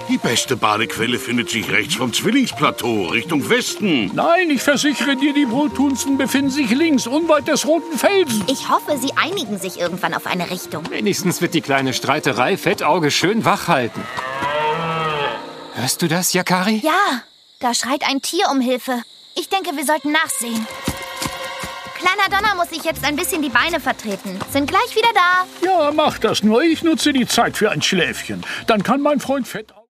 Die beste Badequelle findet sich rechts vom Zwillingsplateau, Richtung Westen. Nein, ich versichere dir, die Wohltuendsten befinden sich links, unweit des Roten Felsens. Ich hoffe, sie einigen sich irgendwann auf eine Richtung. Wenigstens wird die kleine Streiterei Fettauge schön wach halten. Hörst du das, Yakari? Ja, da schreit ein Tier um Hilfe. Ich denke, wir sollten nachsehen. Kleiner Donner muss sich jetzt ein bisschen die Beine vertreten. Sind gleich wieder da. Ja, mach das nur. Ich nutze die Zeit für ein Schläfchen. Dann kann mein Freund Fettauge...